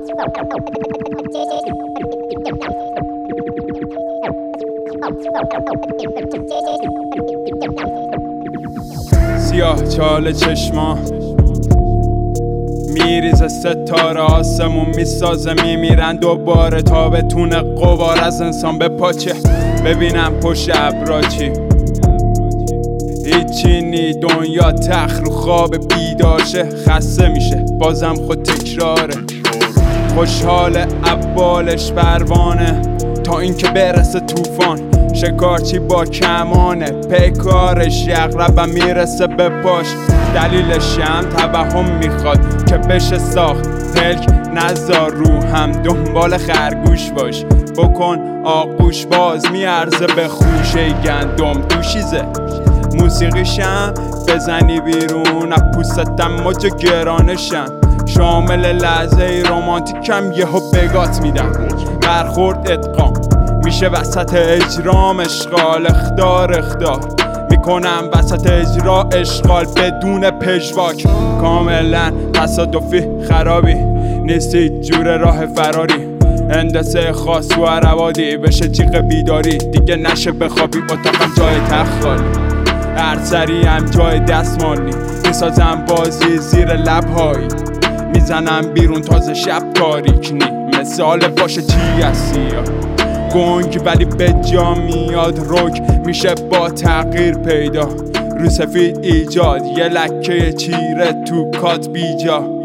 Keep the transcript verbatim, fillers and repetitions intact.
سیاه چال چشما میریزه ستاره آسمون میسازه میمیرن دوباره تا بتونه غبار از انسان بپاچه. ببینم پشت ابرا چی هیچی نی، دنیا تخت رو خواب بیدارشه، خسته میشه بازم خود تکراره. خوشحال اولش پروانه تا اینکه برسه طوفان، شکارچی با کمانه پیکارش یقربم میرسه به پاش. دلیلش هم توهم میخواد که بشه ساخت پلک، نذار رو هم دنبال خرگوش باش، بکن آغوش باز میارزه به خوشه گندم دوشیزه. موسیقیشم بزنی بیرون از پوستم موج گرانشم، شامل لحظه رومانتیکم یهو بگات میدم، برخورد ادغام میشه وسط اجرام، اشغال اخدار اخدار میکنم وسط اجرا، اشغال بدون پژواک. کاملا تصادفی خرابی نیستی جور راه فراری، هندسه خاص و عروادی بشه جیغ بیداری، دیگه نشه بخوابی اتاقم جای تخت خالی، هر سری هم جای دستمالی، میسازم بازی زیر لبهایی، میزنم بیرون تازه شب تاریک نی، مثال باشه چی هستی یا گنگ ولی به جا میاد رک، میشه با تغییر پیدا رو سفید ایجاد، یه لکه چیره تو کات بیجا.